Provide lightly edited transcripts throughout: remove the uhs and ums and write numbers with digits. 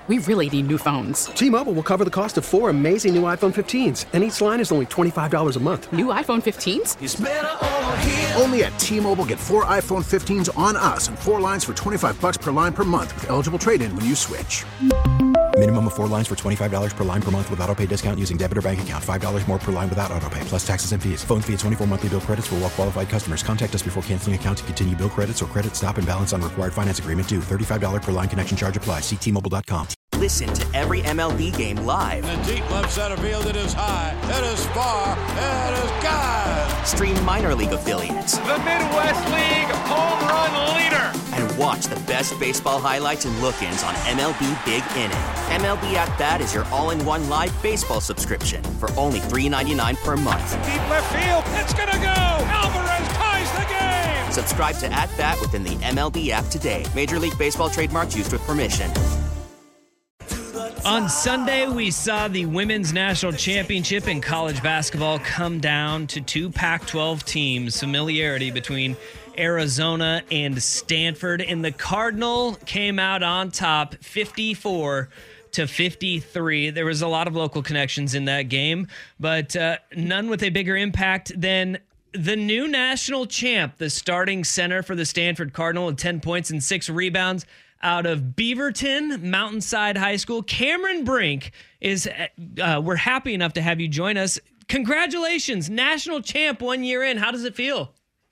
We really need new phones. T-Mobile will cover the cost of 4 amazing new iPhone 15s, and each line is only $25 a month. New iPhone 15s? It's better over here. Only at T-Mobile, get 4 iPhone 15s on us and 4 lines for $25 per line per month with eligible trade-in when you switch. Minimum of 4 lines for $25 per line per month with autopay discount using debit or bank account. $5 more per line without autopay, plus taxes and fees. Phone fee at 24 monthly bill credits for well-qualified customers. Contact us before canceling account to continue bill credits or credit stop and balance on required finance agreement due. $35 per line connection charge applies. See T-Mobile.com. Listen to every MLB game live. In the deep left center field, it is high, it is far, it is gone. Stream minor league affiliates. The Midwest League home run leader. And watch the best baseball highlights and look-ins on MLB Big Inning. MLB At Bat is your all-in-one live baseball subscription for only $3.99 per month. Deep left field, it's gonna go. Alvarez ties the game. Subscribe to At Bat within the MLB app today. Major League Baseball trademarks used with permission. On Sunday, we saw the Women's National Championship in college basketball come down to 2 Pac-12 teams. Familiarity between Arizona and Stanford. And the Cardinal came out on top 54-53. There was a lot of local connections in that game, but none with a bigger impact than the new national champ, the starting center for the Stanford Cardinal with 10 points and 6 rebounds. Out of Beaverton Mountainside High School, Cameron Brink is, we're happy enough to have you join us. Congratulations, national champ 1 year in. How does it feel?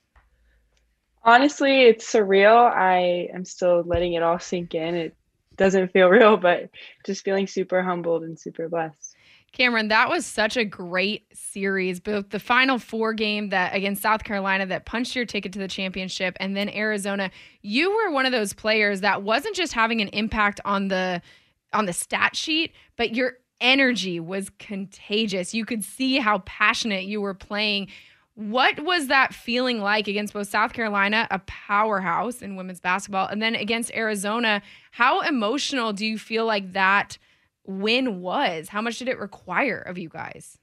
Honestly, it's surreal. I am still letting it all sink in. It doesn't feel real, but just feeling super humbled and super blessed. Cameron, that was such a great series, both the Final Four game that against South Carolina that punched your ticket to the championship, and then Arizona. You were one of those players that wasn't just having an impact on the stat sheet, but your energy was contagious. You could see how passionate you were playing. What was that feeling like against both South Carolina, a powerhouse in women's basketball, and then against Arizona? How emotional do you feel like that win was? How much did it require of you guys?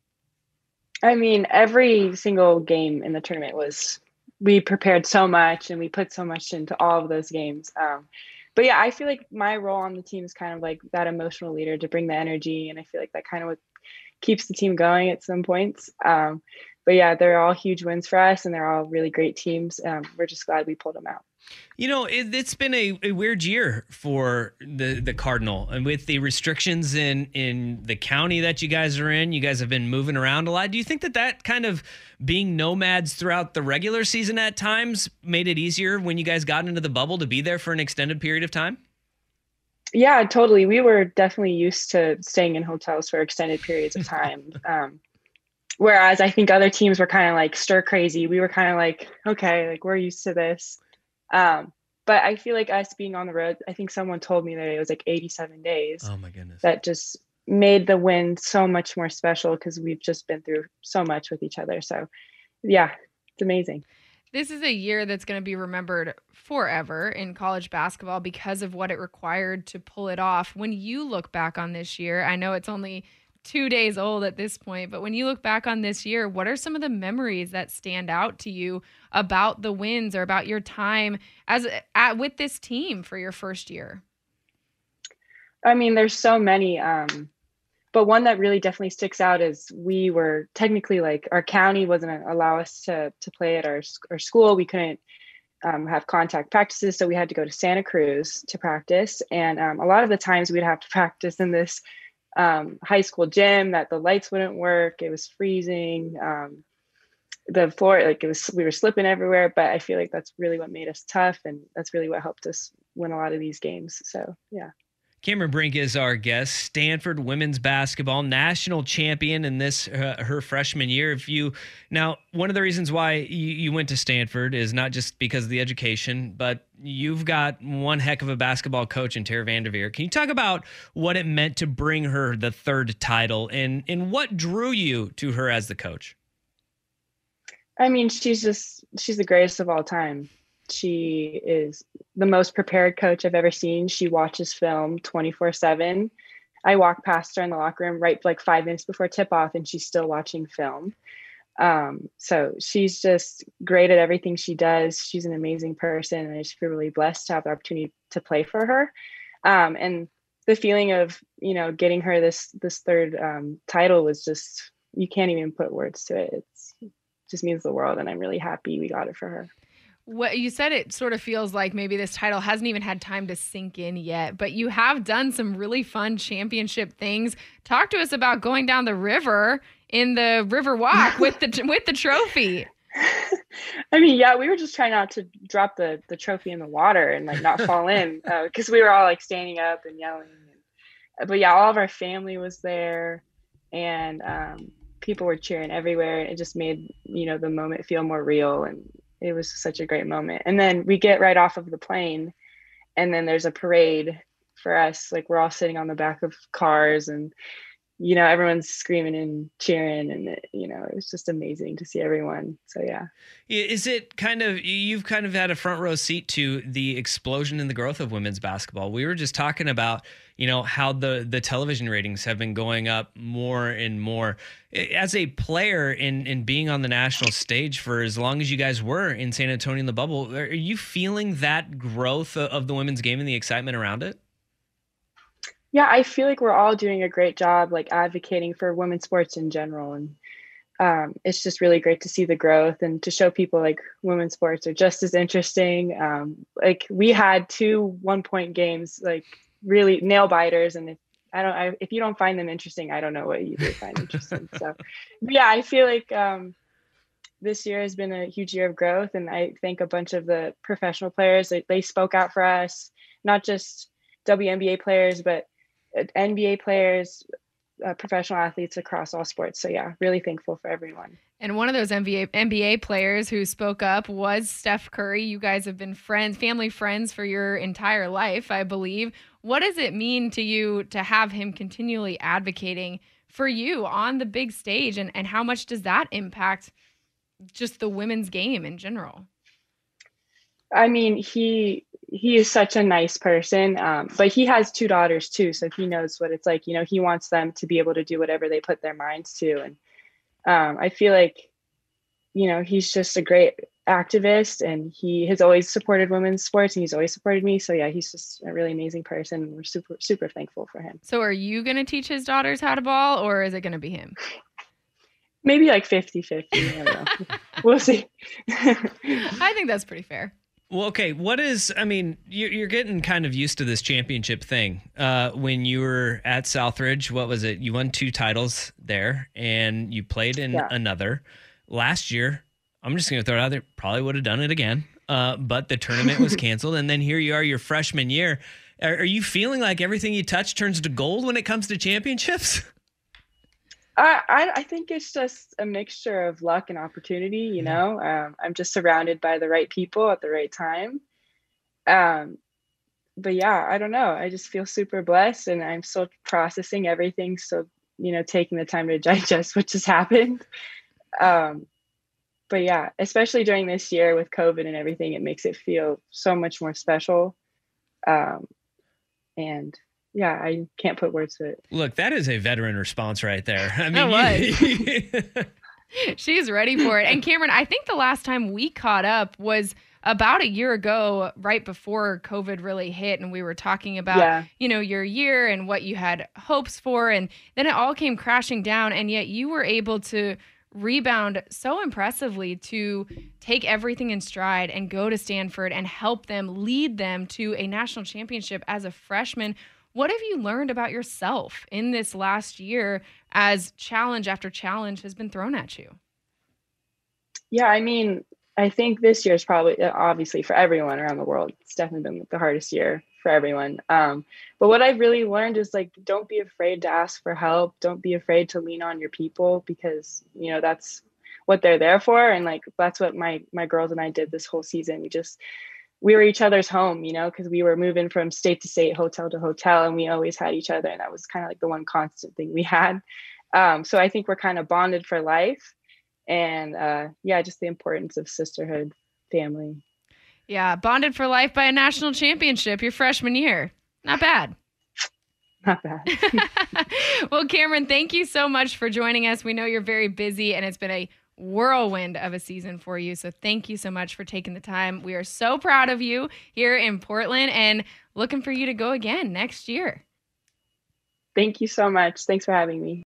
I mean, every single game in the tournament we prepared so much and we put so much into all of those games. But yeah, I feel like my role on the team is kind of like that emotional leader to bring the energy. And I feel like that kind of what keeps the team going at some points. But yeah, they're all huge wins for us and they're all really great teams. We're just glad we pulled them out. You know, it's been a weird year for the Cardinal, and with the restrictions in the county that you guys are in, you guys have been moving around a lot. Do you think that kind of being nomads throughout the regular season at times made it easier when you guys got into the bubble to be there for an extended period of time? Yeah, totally. We were definitely used to staying in hotels for extended periods of time. Whereas I think other teams were kind of like stir crazy. We were kind of like, okay, like we're used to this. But I feel like us being on the road, I think someone told me that it was like 87 days. Oh my goodness. That just made the win so much more special because we've just been through so much with each other. So yeah, it's amazing. This is a year that's going to be remembered forever in college basketball because of what it required to pull it off. When you look back on this year, I know it's only 2 days old at this point, but when you look back on this year, what are some of the memories that stand out to you about the wins or about your time with this team for your first year? I mean, there's so many, but one that really definitely sticks out is we were technically like our county wasn't allow us to play at our school. We couldn't have contact practices, so we had to go to Santa Cruz to practice, and a lot of the times we'd have to practice in this high school gym that the lights wouldn't work. It was freezing. The floor, we were slipping everywhere, but I feel like that's really what made us tough. And that's really what helped us win a lot of these games. So, yeah. Cameron Brink is our guest, Stanford women's basketball national champion in this her freshman year. Now, one of the reasons why you went to Stanford is not just because of the education, but you've got one heck of a basketball coach in Tara Vanderveer. Can you talk about what it meant to bring her the third title and what drew you to her as the coach? I mean, she's the greatest of all time. She is the most prepared coach I've ever seen. She watches film 24/7. I walk past her in the locker room right like 5 minutes before tip off and she's still watching film. So she's just great at everything she does. She's an amazing person and I just feel really blessed to have the opportunity to play for her. And the feeling of, getting her this third title was just, you can't even put words to it. It just means the world, and I'm really happy we got it for her. What you said, it sort of feels like maybe this title hasn't even had time to sink in yet, but you have done some really fun championship things. Talk to us about going down the river in the river walk with the trophy. I mean, yeah, we were just trying not to drop the trophy in the water and like not fall in, because we were all like standing up and yelling. But yeah, all of our family was there, and people were cheering everywhere. It just made, the moment feel more real, and it was such a great moment. And then we get right off of the plane, and then there's a parade for us. Like, we're all sitting on the back of cars, and everyone's screaming and cheering, and it was just amazing to see everyone. So yeah. Is it you've kind of had a front row seat to the explosion in the growth of women's basketball? We were just talking about, how the television ratings have been going up more and more. As a player in being on the national stage for as long as you guys were in San Antonio in the bubble, are you feeling that growth of the women's game and the excitement around it? Yeah, I feel like we're all doing a great job, like advocating for women's sports in general. And it's just really great to see the growth and to show people like women's sports are just as interesting. Like, we had 2 1-point games, like really nail biters. And if you don't find them interesting, I don't know what you do find interesting. So yeah, I feel like this year has been a huge year of growth. And I think a bunch of the professional players, they spoke out for us, not just WNBA players, but NBA players, professional athletes across all sports. So yeah, really thankful for everyone. And one of those NBA players who spoke up was Steph Curry. You guys have been family friends for your entire life, I believe. What does it mean to you to have him continually advocating for you on the big stage? And how much does that impact just the women's game in general? I mean, he is such a nice person, but he has 2 daughters too, so he knows what it's like. He wants them to be able to do whatever they put their minds to, and I feel like, he's just a great activist, and he has always supported women's sports, and he's always supported me. So yeah, he's just a really amazing person, and we're super, super thankful for him. So are you going to teach his daughters how to ball, or is it going to be him? Maybe like 50-50. I don't know. We'll see. I think that's pretty fair. Well, okay. You're getting kind of used to this championship thing. When you were at Southridge, what was it? You won 2 titles there, and you played in another. Last year, I'm just going to throw it out there, probably would have done it again, but the tournament was canceled, and then here you are your freshman year. Are you feeling like everything you touch turns to gold when it comes to championships? I think it's just a mixture of luck and opportunity, I'm just surrounded by the right people at the right time. But yeah, I don't know. I just feel super blessed, and I'm still processing everything. So, taking the time to digest what just happened. But yeah, especially during this year with COVID and everything, it makes it feel so much more special. And yeah, I can't put words to it. Look, that is a veteran response right there. I mean, she's ready for it. And Cameron, I think the last time we caught up was about a year ago, right before COVID really hit. And we were talking about, your year and what you had hopes for. And then it all came crashing down. And yet you were able to rebound so impressively to take everything in stride and go to Stanford and help them, lead them to a national championship as a freshman. What have you learned about yourself in this last year as challenge after challenge has been thrown at you? Yeah, I mean, I think this year is probably, obviously for everyone around the world, it's definitely been the hardest year for everyone. But what I've really learned is don't be afraid to ask for help. Don't be afraid to lean on your people, because, that's what they're there for. And that's what my girls and I did this whole season. We were each other's home, because we were moving from state to state, hotel to hotel, and we always had each other. And that was kind of the one constant thing we had. So I think we're kind of bonded for life. And just the importance of sisterhood, family. Yeah, bonded for life by a national championship your freshman year. Not bad. Not bad. Well, Cameron, thank you so much for joining us. We know you're very busy, and it's been a whirlwind of a season for you. So thank you so much for taking the time. We are so proud of you here in Portland and looking for you to go again next year. Thank you so much. Thanks for having me.